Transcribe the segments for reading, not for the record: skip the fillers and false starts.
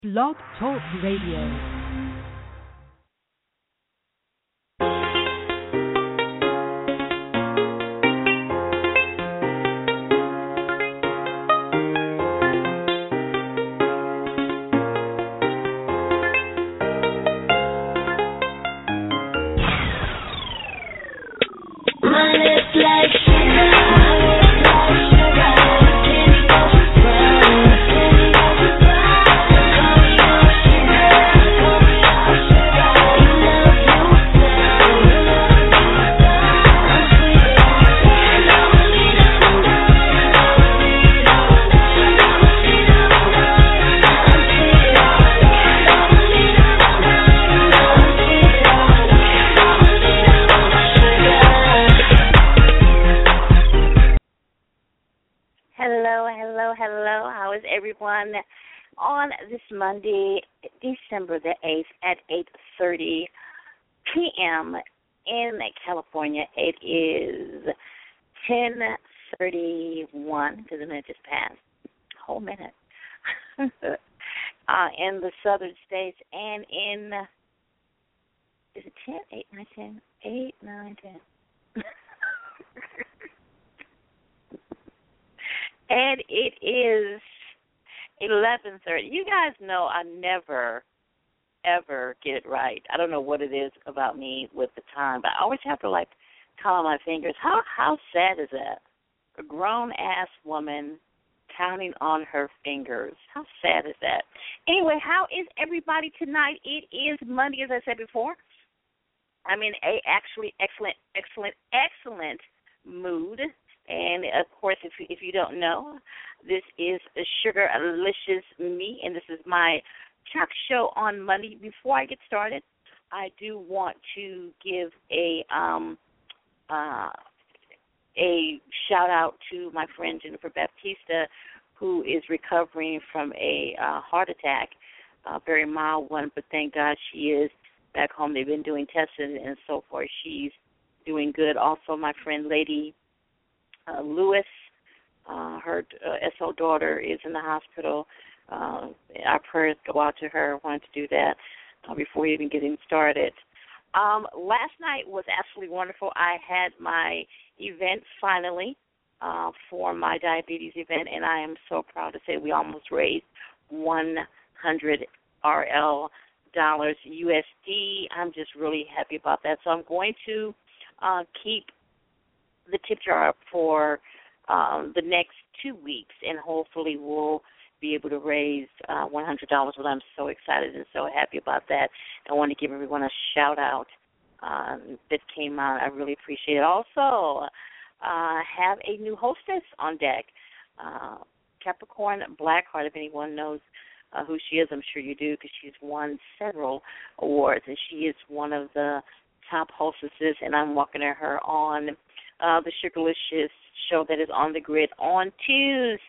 Blog Talk Radio. On this Monday, December the 8th at 8:30 p.m. in California, it is 10:31 because the minute just passed. A whole minute. In the southern states and in, is it 10, 8, 9, 10? 8, 9, 10. And it is 11:30. You guys know I never, ever get it right. I don't know what it is about me with the time, but I always have to, count on my fingers. How sad is that? A grown-ass woman counting on her fingers. How sad is that? Anyway, how is everybody tonight? It is Monday, as I said before. I'm in a actually excellent mood. And, of course, if you don't know, this is Sugarlicious Me, and this is my talk show on Monday. Before I get started, I do want to give a shout-out to my friend Jennifer Baptista, who is recovering from a heart attack, a very mild one, but thank God she is back home. They've been doing testing and so forth. She's doing good. Also, my friend Lady Lewis, her SO daughter is in the hospital. Our prayers go out to her. I wanted to do that before even getting started. Last night was absolutely wonderful. I had my event finally for my diabetes event, and I am so proud to say we almost raised 100 RL dollars USD. I'm just really happy about that. So I'm going to keep the tip jar up for the next 2 weeks, and hopefully we'll be able to raise $100. Well, I'm so excited and so happy about that. I want to give everyone a shout-out that came out. I really appreciate it. Also, have a new hostess on deck, Capricorn Blackheart. If anyone knows who she is, I'm sure you do, because she's won several awards, and she is one of the top hostesses, and I'm walking her on the Sugarlicious show that is on the grid on Tuesdays.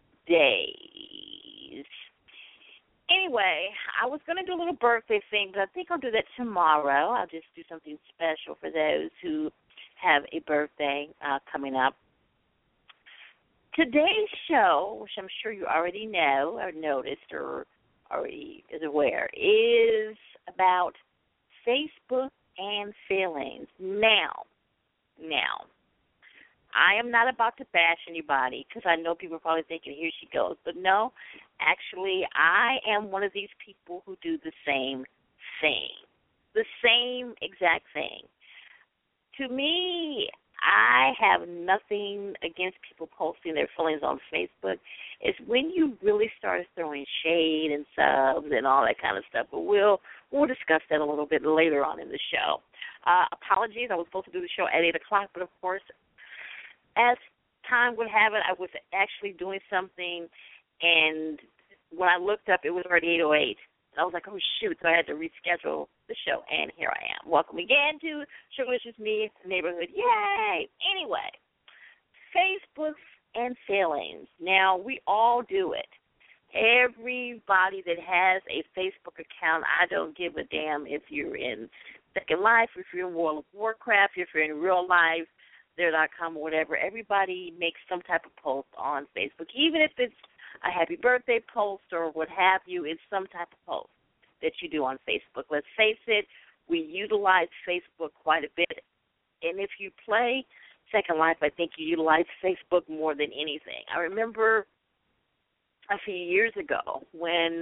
Anyway, I was going to do a little birthday thing, but I think I'll do that tomorrow. I'll just do something special for those who have a birthday coming up. Today's show, which I'm sure you already know or noticed or already is aware, is about Facebook and feelings. Now, I am not about to bash anybody because I know people are probably thinking, here she goes. But no, actually, I am one of these people who do the same thing, the same exact thing. To me, I have nothing against people posting their feelings on Facebook. It's when you really start throwing shade and subs and all that kind of stuff. But we'll discuss that a little bit later on in the show. Apologies, I was supposed to do the show at 8 o'clock, but of course, as time would have it, I was actually doing something, and when I looked up, it was already 8:08. I was like, oh, shoot, so I had to reschedule the show, and here I am. Welcome again to Sugarlicious Me Neighborhood. Yay! Anyway, Facebook and feelings. Now, we all do it. Everybody that has a Facebook account, I don't give a damn if you're in Second Life, if you're in World of Warcraft, if you're in real life, there.com or whatever. Everybody makes some type of post on Facebook, even if it's a happy birthday post or what have you. It's some type of post that you do on Facebook. Let's face it, we utilize Facebook quite a bit. And if you play Second Life, I think you utilize Facebook more than anything. I remember a few years ago when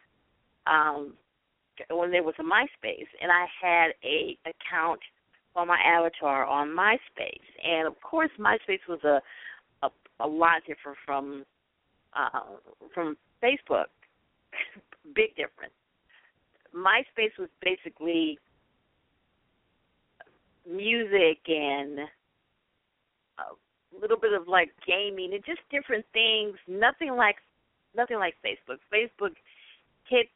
there was a MySpace, and I had a account on my avatar on MySpace. And, of course, MySpace was a lot different from Facebook. Big difference. MySpace was basically music and a little bit of like gaming and just different things. Nothing like Facebook. Facebook hit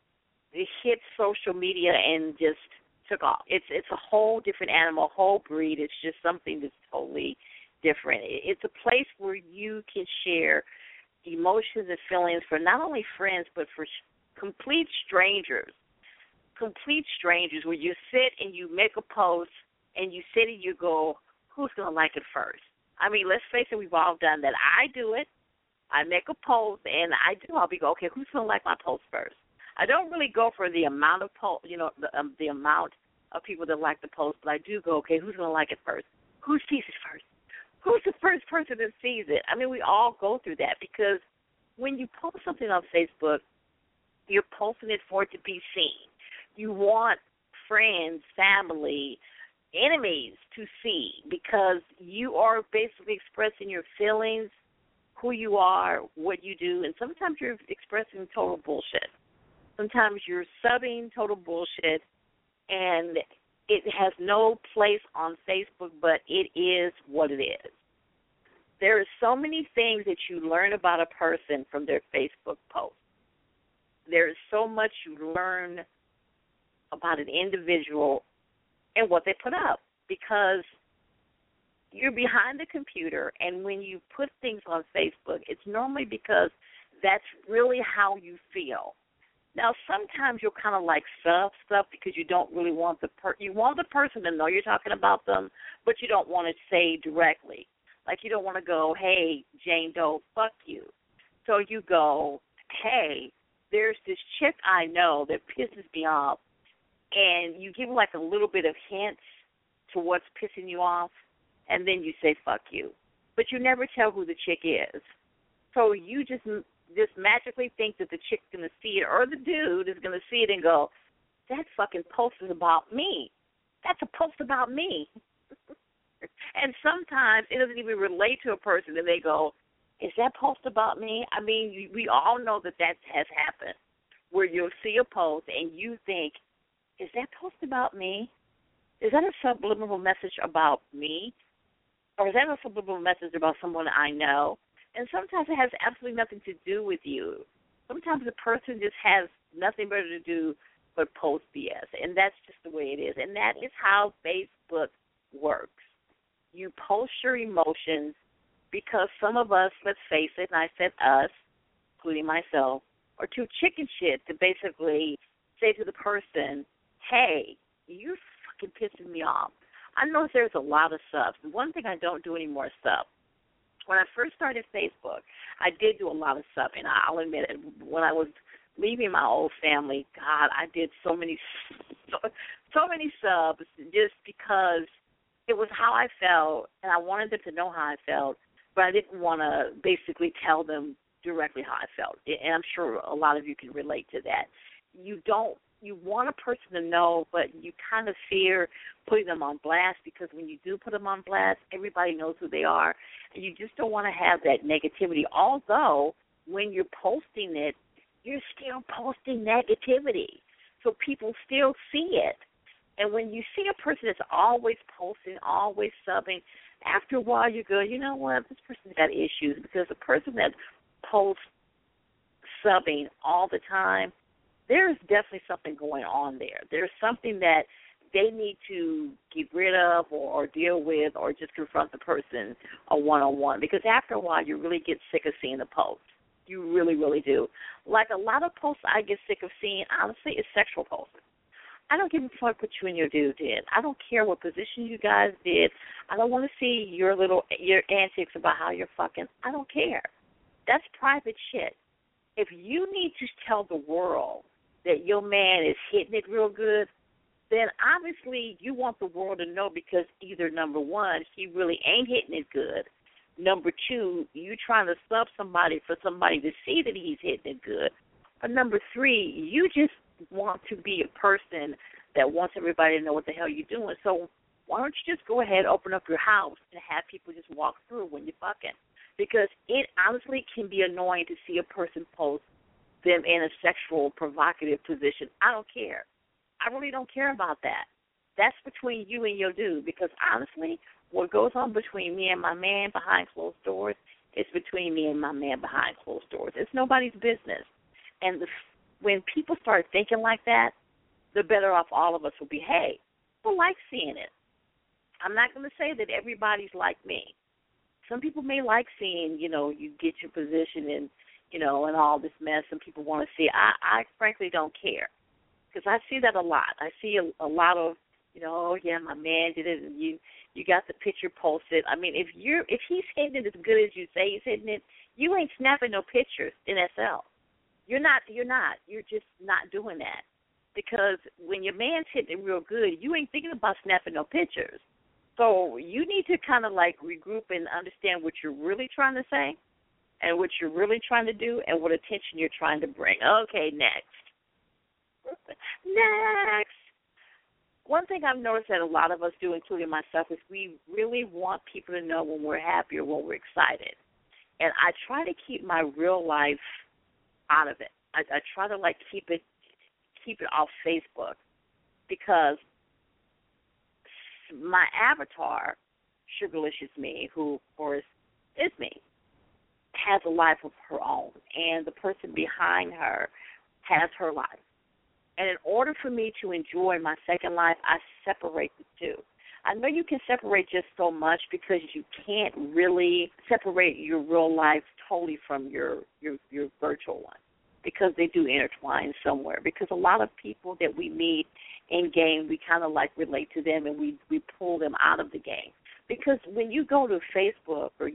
social media and just took off. It's a whole different animal, whole breed. It's just something that's totally different. It's a place where you can share emotions and feelings for not only friends but for complete strangers. Complete strangers, where you sit and you make a post and you sit and you go, who's going to like it first? I mean, let's face it, we've all done that. I do it. I make a post and I'll be go, okay, who's going to like my post first? I don't really go for the amount of the amount of people that like the post, but I do go, okay, who's going to like it first? Who sees it first? Who's the first person that sees it? I mean, we all go through that because when you post something on Facebook, you're posting it for it to be seen. You want friends, family, enemies to see because you are basically expressing your feelings, who you are, what you do, and sometimes you're expressing total bullshit. Sometimes you're subbing total bullshit, and it has no place on Facebook, but it is what it is. There are so many things that you learn about a person from their Facebook post. There is so much you learn about an individual and what they put up because you're behind the computer, and when you put things on Facebook, it's normally because that's really how you feel. Now, sometimes you'll kind of like sub stuff because you don't really want you want the person to know you're talking about them, but you don't want to say directly. Like you don't want to go, hey, Jane Doe, fuck you. So you go, hey, there's this chick I know that pisses me off, and you give like a little bit of hints to what's pissing you off, and then you say fuck you. But you never tell who the chick is. So you just magically think that the chick's going to see it, or the dude is going to see it and go, that fucking post is about me. That's a post about me. And sometimes it doesn't even relate to a person, and they go, is that post about me? I mean, we all know that has happened, where you'll see a post and you think, is that post about me? Is that a subliminal message about me? Or is that a subliminal message about someone I know? And sometimes it has absolutely nothing to do with you. Sometimes the person just has nothing better to do but post BS, and that's just the way it is. And that is how Facebook works. You post your emotions because some of us, let's face it, and I said us, including myself, are too chicken shit to basically say to the person, hey, you're fucking pissing me off. I know there's a lot of subs. The one thing I don't do anymore is sub. When I first started Facebook, I did do a lot of subbing. I'll admit it. When I was leaving my old family, God, I did so many subs just because it was how I felt, and I wanted them to know how I felt, but I didn't want to basically tell them directly how I felt. And I'm sure a lot of you can relate to that. You want a person to know, but you kind of fear putting them on blast because when you do put them on blast, everybody knows who they are, and you just don't want to have that negativity. Although, when you're posting it, you're still posting negativity, so people still see it. And when you see a person that's always posting, always subbing, after a while you go, you know what, this person's got issues, because the person that posts subbing all the time, there's definitely something going on there. There's something that they need to get rid of or deal with or just confront the person a one-on-one, because after a while you really get sick of seeing the post. You really, really do. Like a lot of posts I get sick of seeing, honestly, is sexual posts. I don't give a fuck what you and your dude did. I don't care what position you guys did. I don't want to see your antics about how you're fucking. I don't care. That's private shit. if you need to tell the world that your man is hitting it real good, then obviously you want the world to know because either, number one, he really ain't hitting it good. Number two, you trying to sub somebody for somebody to see that he's hitting it good. Or number three, you just want to be a person that wants everybody to know what the hell you're doing. So why don't you just go ahead, open up your house, and have people just walk through when you're fucking? Because it honestly can be annoying to see a person post them in a sexual, provocative position. I don't care. I really don't care about that. That's between you and your dude, because honestly, what goes on between me and my man behind closed doors is between me and my man behind closed doors. It's nobody's business. And when people start thinking like that, the better off all of us will be. Hey, people like seeing it. I'm not going to say that everybody's like me. Some people may like seeing, you get your position and, and all this mess, and people want to see. I frankly don't care, because I see that a lot. I see a lot of, oh yeah, my man did it, and you got the picture posted. I mean, if he's hitting it as good as you say he's hitting it, you ain't snapping no pictures in SL. You're not. You're just not doing that, because when your man's hitting it real good, you ain't thinking about snapping no pictures. So you need to kind of like regroup and understand what you're really trying to say and what you're really trying to do and what attention you're trying to bring. Okay, next. Next. One thing I've noticed that a lot of us do, including myself, is we really want people to know when we're happy or when we're excited. And I try to keep my real life out of it. I try to like keep it off Facebook, because my avatar, Sugarlicious Me, who of course is me, has a life of her own, and the person behind her has her life. And in order for me to enjoy my second life, I separate the two. I know you can separate just so much, because you can't really separate your real life totally from your virtual one, because they do intertwine somewhere. Because a lot of people that we meet in game, we kind of like relate to them, and we pull them out of the game. Because when you go to Facebook or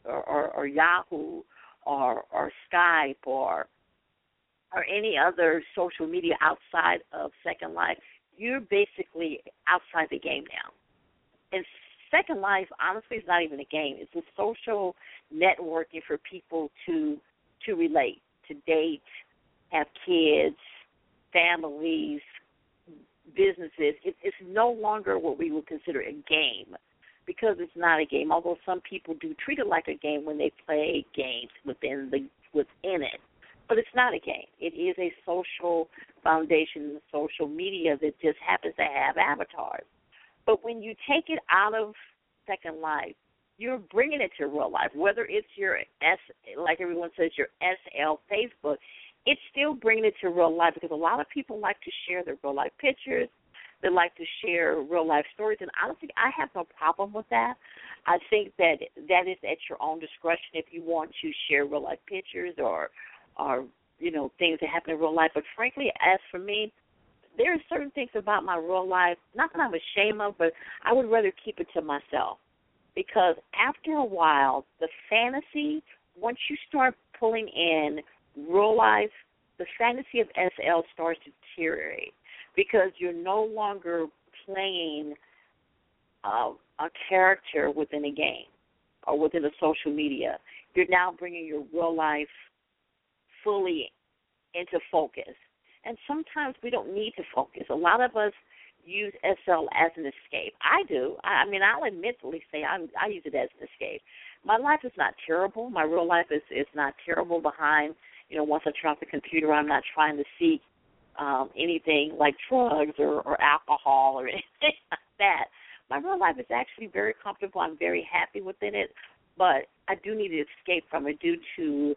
Yahoo or Skype or any other social media outside of Second Life, you're basically outside the game now. And Second Life, honestly, is not even a game. It's a social networking for people to relate, to date, have kids, families, businesses. It's no longer what we would consider a game, because it's not a game, although some people do treat it like a game when they play games within it. But it's not a game. It is a social foundation, social media that just happens to have avatars. But when you take it out of Second Life, you're bringing it to real life, whether it's your like everyone says, your SL Facebook. It's still bringing it to real life, because a lot of people like to share their real life pictures. They like to share real life stories, and honestly, I have no problem with that. I think that is at your own discretion if you want to share real life pictures or things that happen in real life. But frankly, as for me, there are certain things about my real life, not that I'm ashamed of, but I would rather keep it to myself. Because after a while, the fantasy, once you start pulling in real life, the fantasy of SL starts to deteriorate, because you're no longer playing a character within a game or within a social media. You're now bringing your real life fully into focus. And sometimes we don't need to focus. A lot of us use SL as an escape. I do. I mean, I'll admittedly say I use it as an escape. My life is not terrible. My real life is not terrible behind, once I turn off the computer, I'm not trying to seek anything like drugs or alcohol or anything like that. My real life is actually very comfortable. I'm very happy within it, but I do need to escape from it due to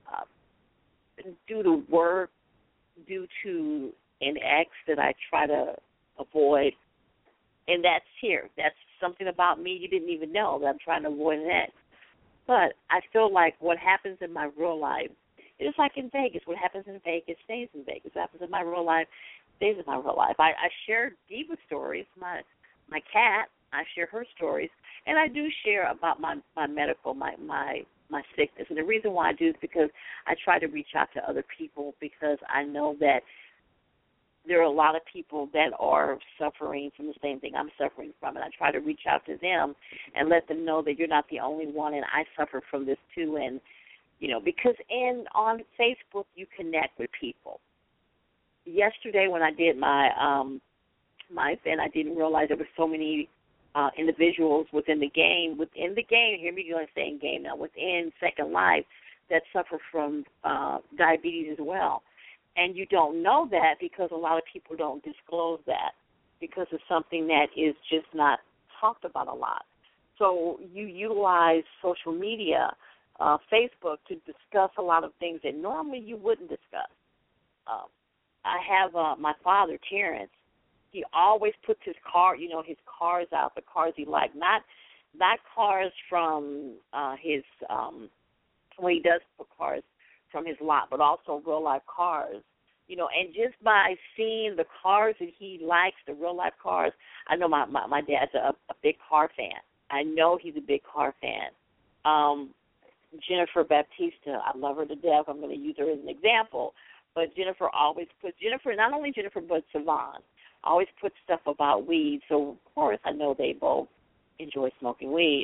work, due to an ex that I try to avoid, and that's here. That's something about me you didn't even know, that I'm trying to avoid an ex. But I feel like what happens in my real life, it's like in Vegas. What happens in Vegas stays in Vegas. What happens in my real life stays in my real life. I share Diva stories, my cat. I share her stories, and I do share about my medical, my my sickness. And the reason why I do is because I try to reach out to other people, because I know that there are a lot of people that are suffering from the same thing I'm suffering from, and I try to reach out to them and let them know that you're not the only one, and I suffer from this too. And, because on Facebook you connect with people. Yesterday when I did my event, I didn't realize there were so many individuals within the game, hear me saying game now, within Second Life, that suffer from diabetes as well. And you don't know that because a lot of people don't disclose that, because it's something that is just not talked about a lot. So you utilize social media, Facebook, to discuss a lot of things that normally you wouldn't discuss. I have my father, Terrence. He always puts his his cars out, the cars he likes, not cars from his when he does put cars from his lot, but also real life cars. And just by seeing the cars that he likes, the real life cars, I know my dad's a big car fan. I know he's a big car fan. Jennifer Baptista, I love her to death. I'm going to use her as an example. But Jennifer always puts, not only Jennifer, but Savon, always puts stuff about weed. So, of course, I know they both enjoy smoking weed.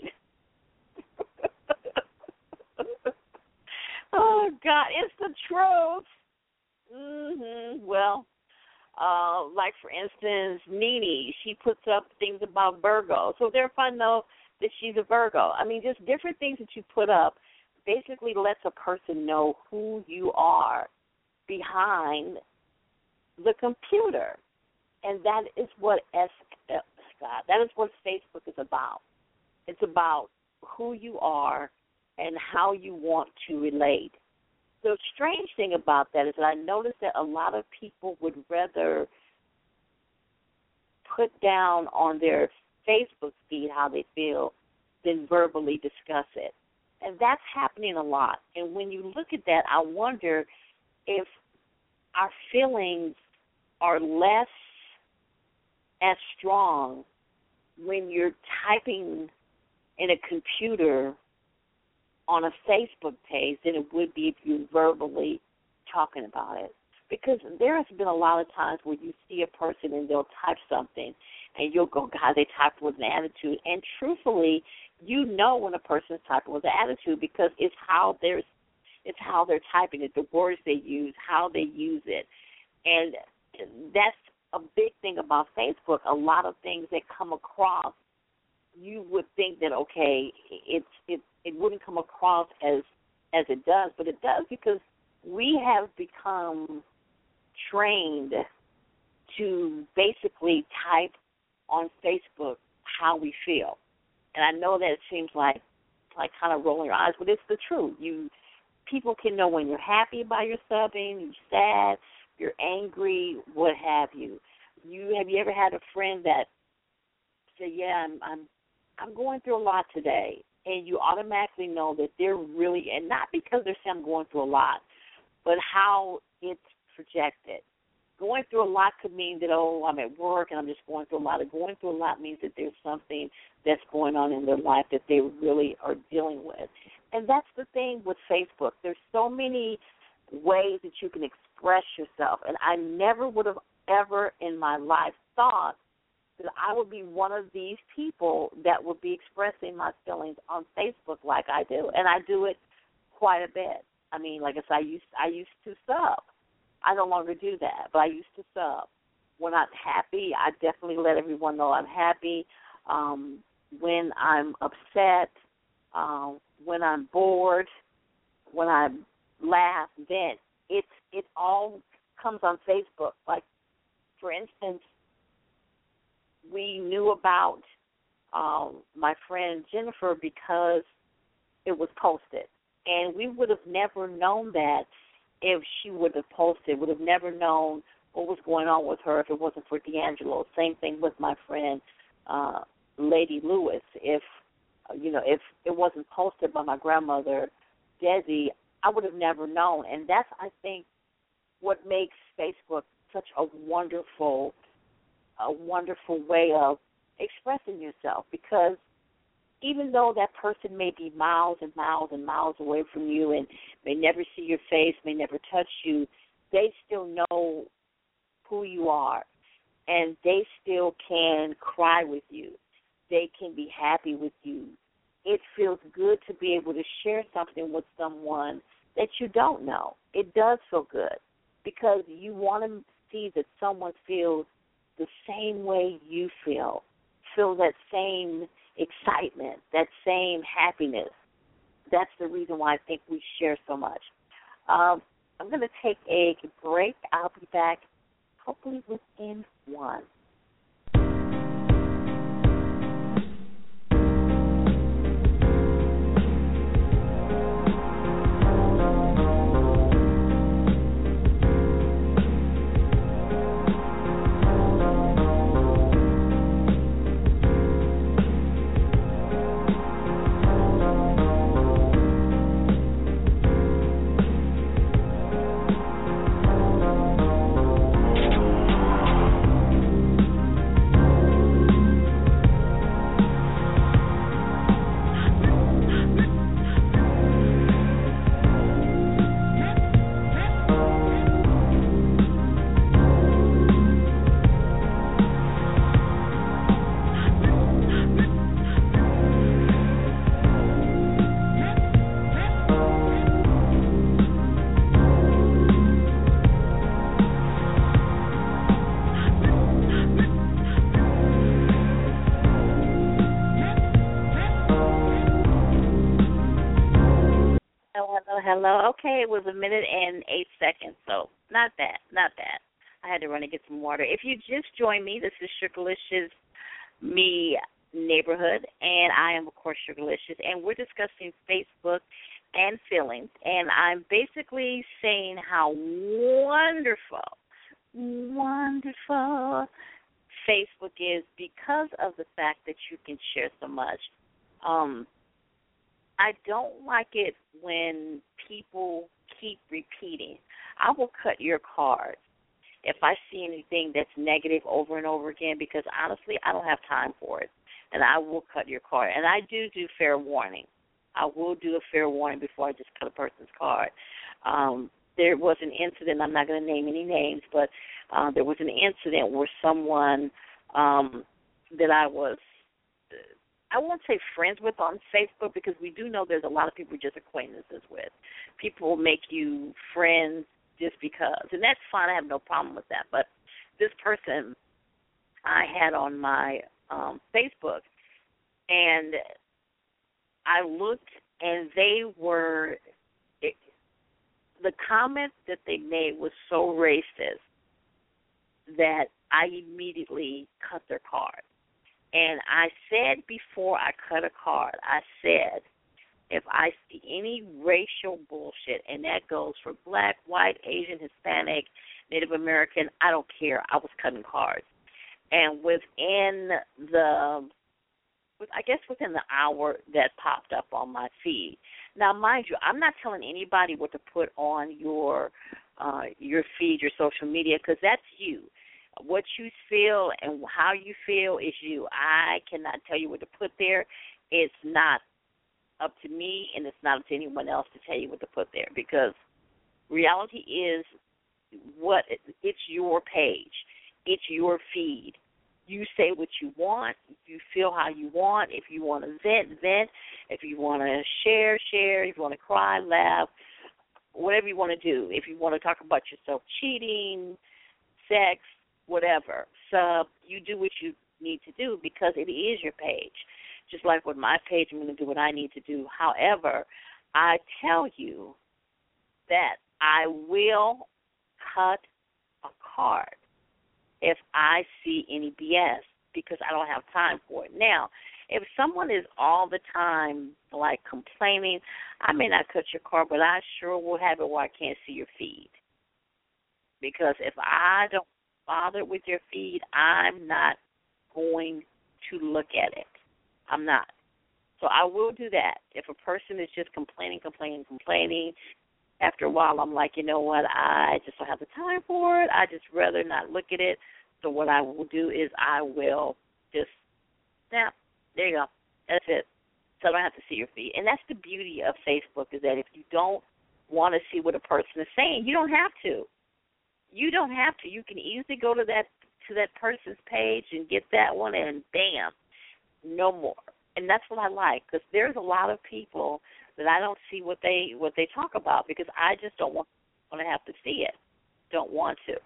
Oh, God, it's the truth. Well, like, for instance, Nene, she puts up things about Virgo. So therefore I know that she's a Virgo. I mean, just different things that you put up basically lets a person know who you are behind the computer. And that is what that is what Facebook is about. It's about who you are and how you want to relate. The strange thing about that is that I noticed that a lot of people would rather put down on their Facebook feed how they feel than verbally discuss it. And that's happening a lot. And when you look at that, I wonder if our feelings are less as strong when you're typing in a computer on a Facebook page than it would be if you're verbally talking about it. Because there has been a lot of times where you see a person and they'll type something and you'll go, God, they typed with an attitude. And truthfully, you know when a person's typing with an attitude because it's how they're typing it, the words they use, how they use it. And that's a big thing about Facebook. A lot of things that come across, you would think that, okay, it wouldn't come across as it does, but it does because we have become trained to basically type on Facebook how we feel. And I know that it seems like kind of rolling your eyes, but it's the truth. People can know when you're happy about your subbing, you're sad, you're angry, what have you. Have you ever had a friend that said, yeah, I'm going through a lot today, and you automatically know that they're really, and not because they're saying I'm going through a lot, but how it's projected. Going through a lot could mean that, I'm at work and I'm just going through a lot. Going through a lot means that there's something that's going on in their life that they really are dealing with. And that's the thing with Facebook. There's so many ways that you can express yourself, and I never would have ever in my life thought that I would be one of these people that would be expressing my feelings on Facebook like I do, and I do it quite a bit. I mean, like I said, I used to sub. I no longer do that, but I used to sub. When I'm happy, I definitely let everyone know I'm happy. When I'm upset, when I'm bored, when I laugh, then it all comes on Facebook. Like, for instance, we knew about my friend Jennifer because it was posted. And we would have never known that if she would have posted, would have never known what was going on with her if it wasn't for D'Angelo. Same thing with my friend Lady Lewis. If it wasn't posted by my grandmother, Desi, I would have never known. And that's, I think, what makes Facebook such a wonderful way of expressing yourself, because even though that person may be miles and miles and miles away from you and may never see your face, may never touch you, they still know who you are, and they still can cry with you. They can be happy with you. It feels good to be able to share something with someone that you don't know. It does feel good because you want to see that someone feels the same way you feel that same excitement, that same happiness. That's the reason why I think we share so much. I'm going to take a break. I'll be back hopefully within one. Hello. Okay, it was 1 minute and 8 seconds, so not bad. I had to run and get some water. If you just joined me, this is Sugarlicious Me Neighborhood, and I am, of course, Sugarlicious, and we're discussing Facebook and feelings, and I'm basically saying how wonderful Facebook is because of the fact that you can share so much. I don't like it when people keep repeating. I will cut your card if I see anything that's negative over and over again because, honestly, I don't have time for it, and I will cut your card. And I do fair warning. I will do a fair warning before I just cut a person's card. There was an incident, I'm not going to name any names, but there was an incident where someone that I won't say friends with on Facebook because we do know there's a lot of people just acquaintances with. People make you friends just because, and that's fine. I have no problem with that. But this person I had on my Facebook, and I looked, and the comment that they made was so racist that I immediately cut their card. And I said before I cut a card, I said, if I see any racial bullshit, and that goes for black, white, Asian, Hispanic, Native American, I don't care. I was cutting cards. And within the hour that popped up on my feed. Now, mind you, I'm not telling anybody what to put on your feed, your social media, because that's you. What you feel and how you feel is you. I cannot tell you what to put there. It's not up to me, and it's not up to anyone else to tell you what to put there because reality is it's your page. It's your feed. You say what you want. You feel how you want. If you want to vent. If you want to share. If you want to cry, laugh, whatever you want to do. If you want to talk about yourself cheating, sex, whatever. So you do what you need to do because it is your page. Just like with my page, I'm going to do what I need to do. However, I tell you that I will cut a card if I see any BS because I don't have time for it. Now, if someone is all the time, like, complaining, I may not cut your card, but I sure will have it where I can't see your feed. Because if I don't bother with your feed, I'm not going to look at it. I'm not. So I will do that. If a person is just complaining, after a while I'm like, you know what, I just don't have the time for it. I just rather not look at it. So what I will do is I will just snap. There you go. That's it. so I don't have to see your feed. And that's the beauty of Facebook, is that if you don't want to see what a person is saying, you don't have to. You don't have to. You can easily go to that person's page and get that one, and bam, no more. And that's what I like, because there's a lot of people that I don't see what they talk about, because I just don't want to have to see it. Don't want to.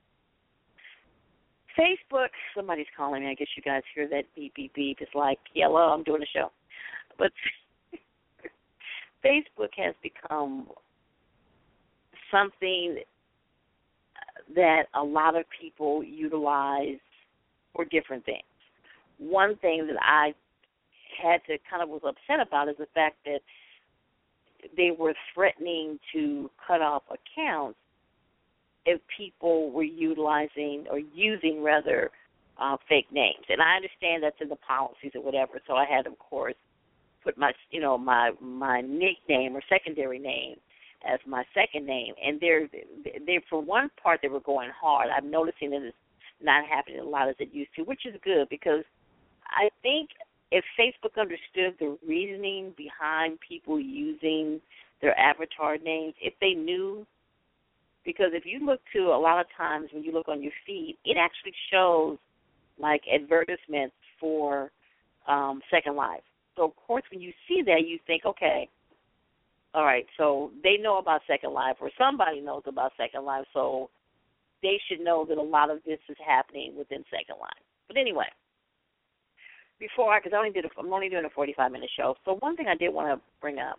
Facebook, somebody's calling me. I guess you guys hear that beep, beep, beep. It's like, hello, I'm doing a show. But Facebook has become something that a lot of people utilize for different things. One thing that I had to kind of was upset about is the fact that they were threatening to cut off accounts if people were utilizing or using, rather, fake names. And I understand that's in the policies or whatever, so I had, of course, put my nickname or secondary name as my second name. And they for one part, they were going hard. I'm noticing that it's not happening a lot as it used to, which is good, because I think if Facebook understood the reasoning behind people using their avatar names, if they knew, because if you look to, a lot of times when you look on your feed, it actually shows like advertisements for Second Life. So, of course, when you see that, you think, okay, all right, so they know about Second Life, or somebody knows about Second Life, so they should know that a lot of this is happening within Second Life. But anyway, because I'm only doing a 45-minute show, so one thing I did want to bring up,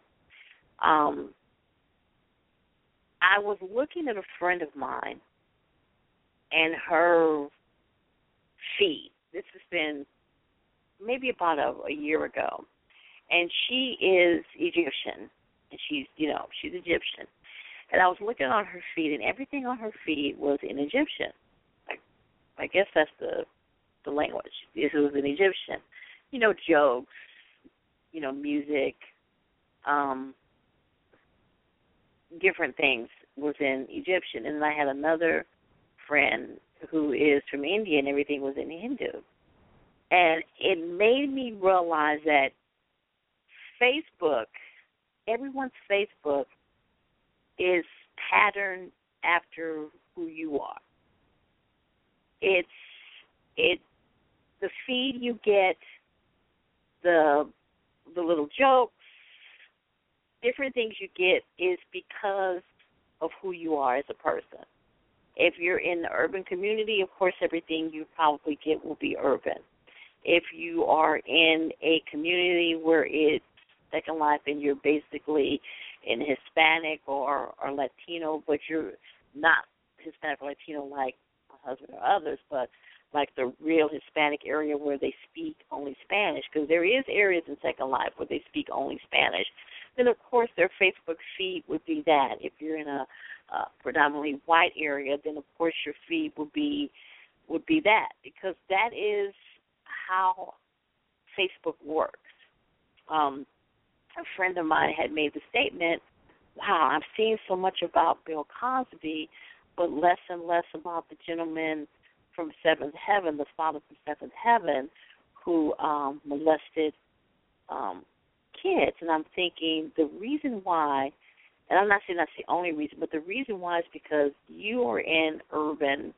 I was looking at a friend of mine and her feed. This has been maybe about a year ago, and she is Egyptian, and she's Egyptian. And I was looking on her feed, and everything on her feed was in Egyptian. I guess that's the language. It was in Egyptian. Jokes, music, different things was in Egyptian. And then I had another friend who is from India, and everything was in Hindu. And it made me realize that Facebook, everyone's Facebook, is patterned after who you are. The feed you get, the little jokes, different things you get is because of who you are as a person. If you're in the urban community, of course, everything you probably get will be urban. If you are in a community where it's Second Life and you're basically in Hispanic or Latino, but you're not Hispanic or Latino like my husband or others, but like the real Hispanic area where they speak only Spanish, because there is areas in Second Life where they speak only Spanish, then of course their Facebook feed would be that. If you're in a predominantly white area, then of course your feed would be that, because that is how Facebook works. A friend of mine had made the statement, wow, I'm seeing so much about Bill Cosby, but less and less about the gentleman from Seventh Heaven, the father from Seventh Heaven, who molested kids. And I'm thinking the reason why, and I'm not saying that's the only reason, but the reason why is because you are in urban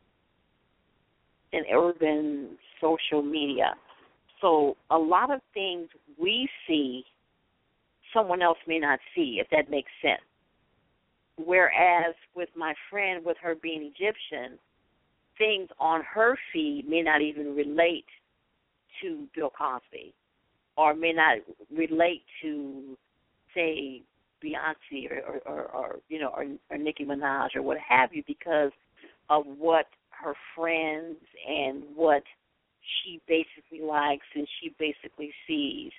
social media. So a lot of things we see, someone else may not see, if that makes sense. Whereas with my friend, with her being Egyptian, things on her feed may not even relate to Bill Cosby, or may not relate to, say, Beyonce or Nicki Minaj or what have you, because of what her friends and what she basically likes and she basically sees.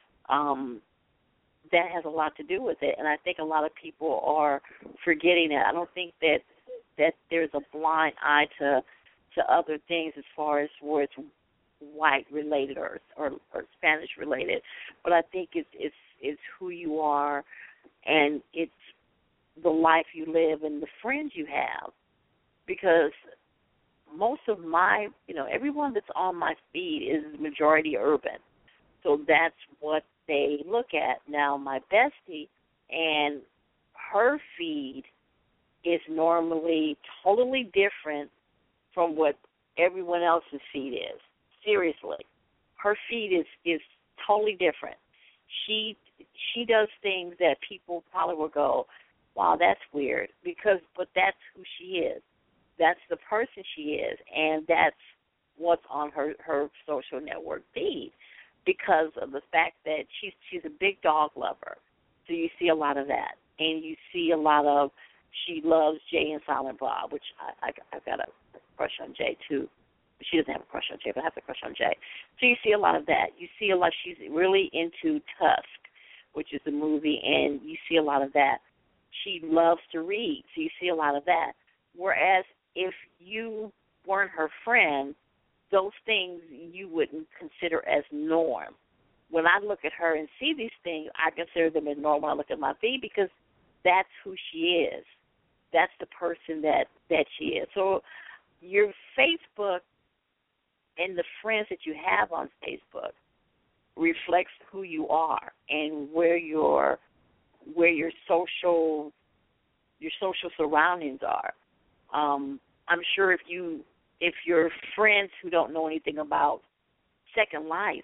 That has a lot to do with it, and I think a lot of people are forgetting that. I don't think that there's a blind eye to other things as far as where it's white related or Spanish related, but I think it's who you are, and it's the life you live and the friends you have. Because most of everyone that's on my feed is majority urban, so that's what they look at. Now, my bestie and her feed is normally totally different from what everyone else's feed is. Seriously. Her feed is totally different. She does things that people probably will go, wow, that's weird, but that's who she is. That's the person she is, and that's what's on her social network feed because of the fact that she's a big dog lover. So you see a lot of that. And you see a lot of, she loves Jay and Silent Bob, which I've got a crush on Jay too. She doesn't have a crush on Jay, but I have a crush on Jay. So you see a lot of that. You see a lot, she's really into Tusk, which is the movie, and you see a lot of that. She loves to read, so you see a lot of that. Whereas if you weren't her friend, those things you wouldn't consider as norm. When I look at her and see these things, I consider them as normal when I look at my feed because that's who she is. That's the person that she is. So your Facebook and the friends that you have on Facebook reflects who you are and where your social surroundings are. I'm sure if your friends who don't know anything about Second Life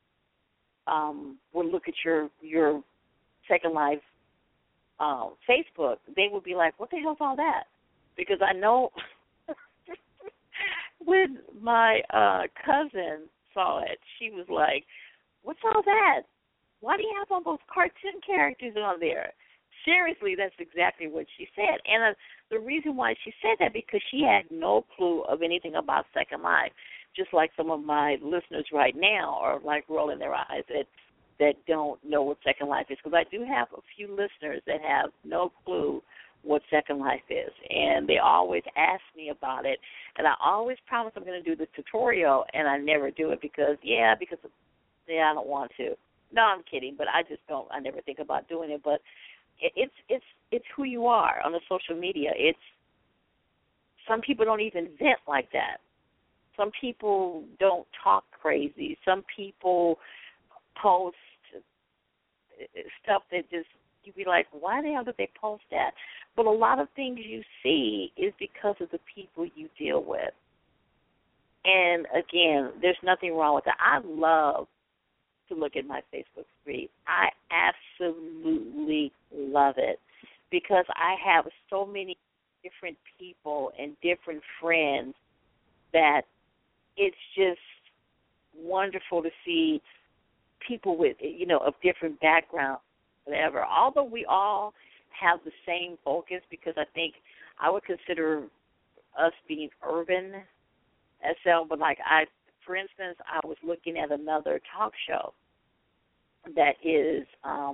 will look at your Second Life Facebook, they would be like, what the hell's all that? Because I know when my cousin saw it, she was like, what's all that? Why do you have all those cartoon characters on there? Seriously, that's exactly what she said. And the reason why she said that, because she had no clue of anything about Second Life, just like some of my listeners right now are like rolling their eyes that don't know what Second Life is. Because I do have a few listeners that have no clue what Second Life is. And they always ask me about it. And I always promise I'm going to do the tutorial, and I never do it because I don't want to. No, I'm kidding, but I never think about doing it. But it's who you are on the social media. Some people don't even vent like that. Some people don't talk crazy. Some people post stuff that just you'd be like, why the hell did they post that? But a lot of things you see is because of the people you deal with. And again, there's nothing wrong with that. I love to look at my Facebook feed. I absolutely love it because I have so many different people and different friends that it's just wonderful to see people with, of different backgrounds, whatever. Although we all have the same focus, because I think I would consider us being urban SL, but for instance, I was looking at another talk show that is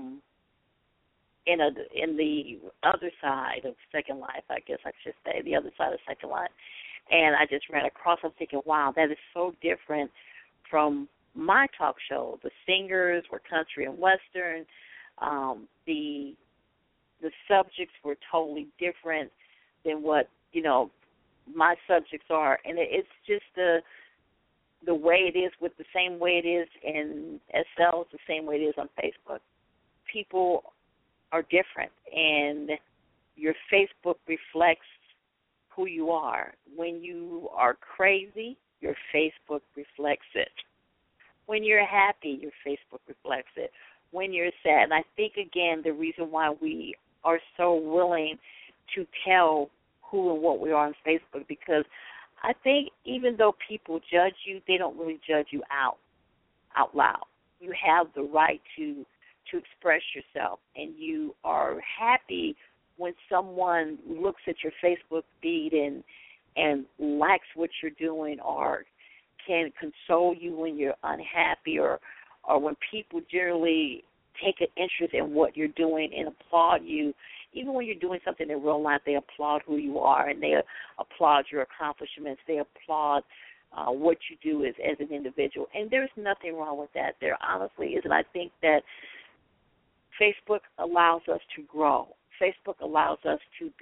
in the other side of Second Life, I guess I should say, the other side of Second Life. And I just ran across, I'm thinking, wow, that is so different from my talk show. The singers were country and western. The subjects were totally different than what, my subjects are. And it's just the way it is, with the same way it is in SL, it's the same way it is on Facebook. People are different, and your Facebook reflects who you are. When you are crazy, your Facebook reflects it. When you're happy, your Facebook reflects it. When you're sad, and I think, again, the reason why we are so willing to tell who and what we are on Facebook, because I think even though people judge you, they don't really judge you out loud. You have the right to express yourself, and you are happy when someone looks at your Facebook feed and likes what you're doing, or can console you when you're unhappy, or when people generally take an interest in what you're doing and applaud you. Even when you're doing something in real life, they applaud who you are, and they applaud your accomplishments. They applaud what you do as an individual. And there's nothing wrong with that. There honestly isn't. I think that Facebook allows us to grow. Facebook allows us to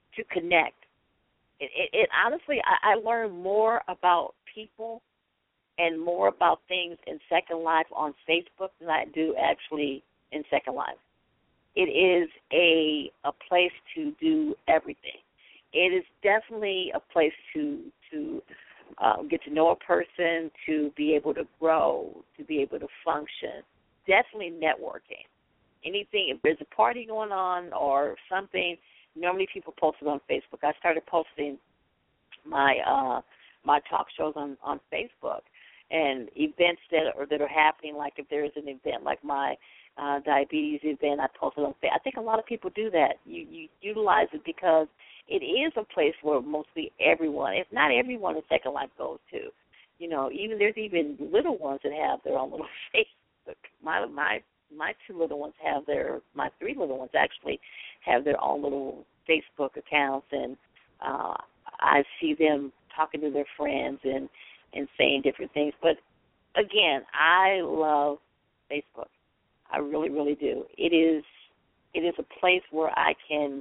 connect. It honestly, I learn more about people and more about things in Second Life on Facebook than I do actually in Second Life. It is a place to do everything. It is definitely a place to get to know a person, to be able to grow, to be able to function. Definitely networking. Anything, if there's a party going on or something, normally people post it on Facebook. I started posting my my talk shows on Facebook, and events that are happening, like if there is an event like my diabetes event, I post it on Facebook. I think a lot of people do that. You utilize it because it is a place where mostly everyone, if not everyone in Second Life goes to. You know, there's even little ones that have their own little Facebook. My two little ones my three little ones actually have their own little Facebook accounts, and I see them talking to their friends and saying different things. But again, I love Facebook. I really, really do. It is a place where I can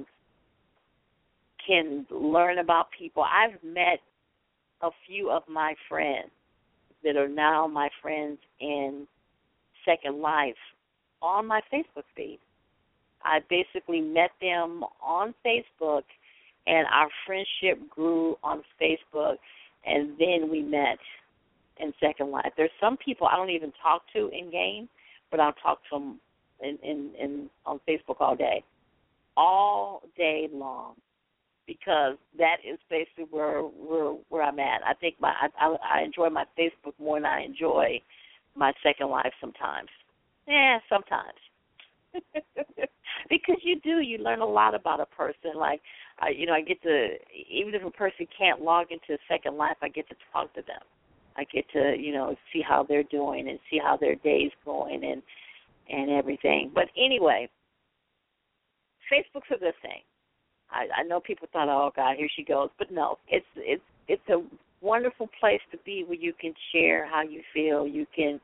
learn about people. I've met a few of my friends that are now my friends in Second Life on my Facebook feed. I basically met them on Facebook, and our friendship grew on Facebook, and then we met in Second Life. There's some people I don't even talk to in game, but I'll talk to them in on Facebook all day long, because that is basically where I'm at. I think I enjoy my Facebook more than I enjoy my Second Life sometimes. Sometimes. Because you learn a lot about a person. Like, I get to, even if a person can't log into Second Life, I get to talk to them. I get to, see how they're doing and see how their day's going and everything. But anyway, Facebook's a good thing. I know people thought, oh God, here she goes, but no, it's a wonderful place to be where you can share how you feel. You can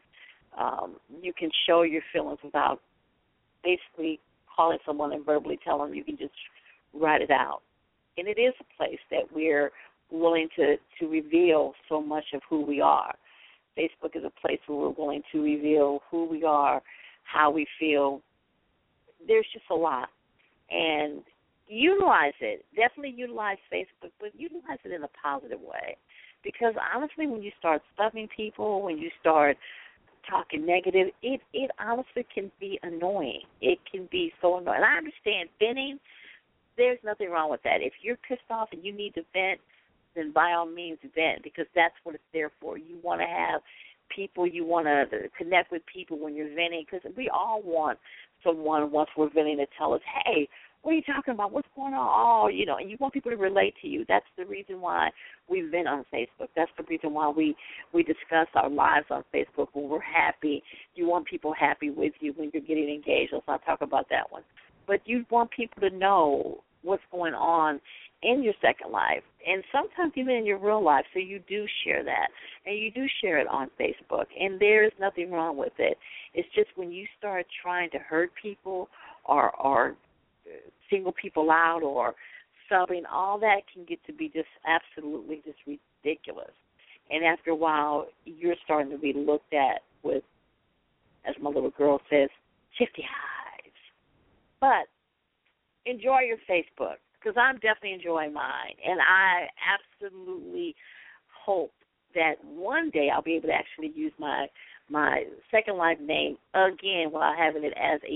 show your feelings without basically calling someone and verbally telling them. You can just write it out. And it is a place that we're willing to reveal so much of who we are. Facebook is a place where we're willing to reveal who we are, how we feel. There's just a lot. And utilize it. Definitely utilize Facebook, but utilize it in a positive way. Because honestly, when you start stubbing people, when you start talking negative, it honestly can be annoying. It can be so annoying. And I understand venting. There's nothing wrong with that. If you're pissed off and you need to vent, then by all means vent, because that's what it's there for. You want to have people, you want to connect with people when you're venting, because we all want someone, once we're venting, to tell us, hey, what are you talking about? What's going on? Oh, and you want people to relate to you. That's the reason why we vent on Facebook. That's the reason why we discuss our lives on Facebook when we're happy. You want people happy with you when you're getting engaged. Let's not talk about that one. But you want people to know what's going on in your Second Life, and sometimes even in your real life. So you do share that, and you do share it on Facebook, and there is nothing wrong with it. It's just when you start trying to hurt people or single people out or subbing, all that can get to be just absolutely just ridiculous. And after a while, you're starting to be looked at with, as my little girl says, 50 eyes. But enjoy your Facebook, because I'm definitely enjoying mine. And I absolutely hope that one day I'll be able to actually use my Second Life name again while having it as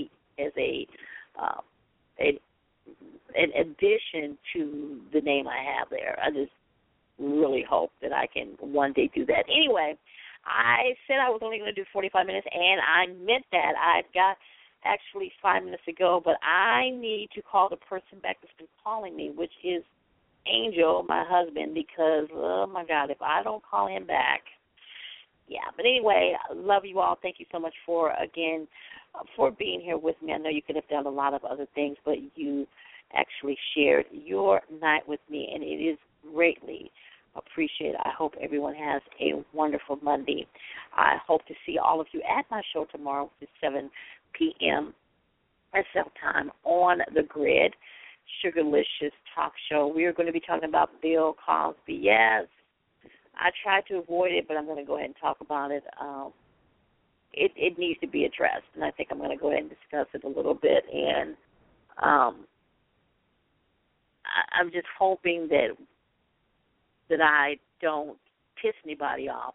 an addition to the name I have there. I just really hope that I can one day do that. Anyway, I said I was only going to do 45 minutes, and I meant that. I've got actually 5 minutes to go, but I need to call the person back that's been calling me, which is Angel, my husband, because, oh, my God, if I don't call him back. Yeah, but anyway, I love you all. Thank you so much for being here with me. I know you could have done a lot of other things, but you actually shared your night with me, and it is greatly appreciated. I hope everyone has a wonderful Monday. I hope to see all of you at my show tomorrow at 7 p.m. SF time on the Grid, Sugarlicious Talk Show. We are going to be talking about Bill Cosby. Yes, I tried to avoid it, but I'm going to go ahead and talk about it. It needs to be addressed, and I think I'm going to go ahead and discuss it a little bit. And I'm just hoping that I don't piss anybody off,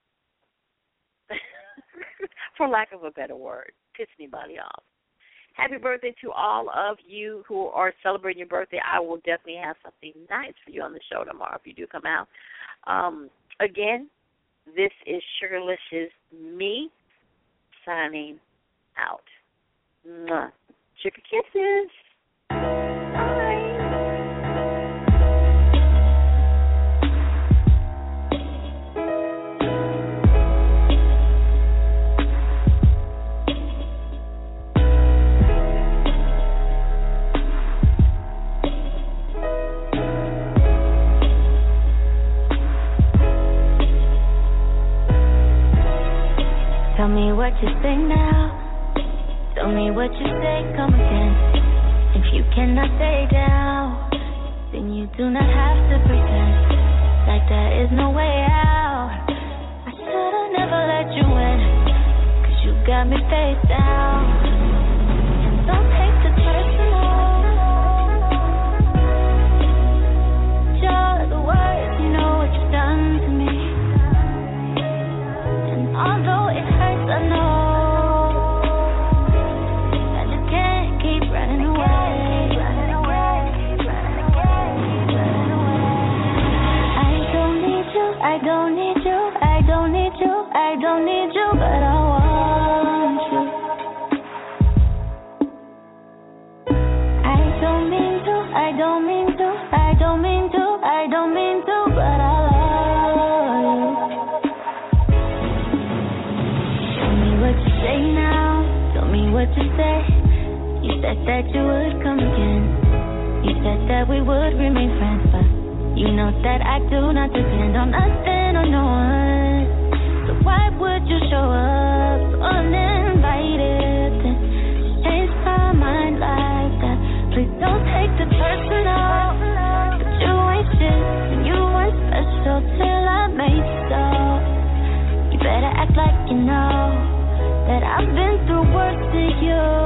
for lack of a better word, piss anybody off. Happy birthday to all of you who are celebrating your birthday. I will definitely have something nice for you on the show tomorrow if you do come out. Again, this is Sugarlicious Me signing out. Mwah. Sugar kisses. Bye. Tell me what you say now. Tell me what you say, come again. If you cannot stay down, then you do not have to pretend like there is no way out. I should've never let you in, 'cause you got me face down. And don't take this personal. Just the words, you know what you've done to me. And although it hurts, I know I just can't keep running away. I don't need you, I don't need you, I don't need you, I don't need you, but I want you. I don't mean to, I don't mean to, I don't mean to, I don't mean to, but I love you. Tell me what you say now, tell me what you say. You said that you would come again. You said that we would remain friends, but you know that I do not depend on nothing or no one. So why would you show up so uninvited and change my mind like that? Please don't take the personal, but you ain't shit and you weren't special till I made so. You better act like you know that I've been through worse to you.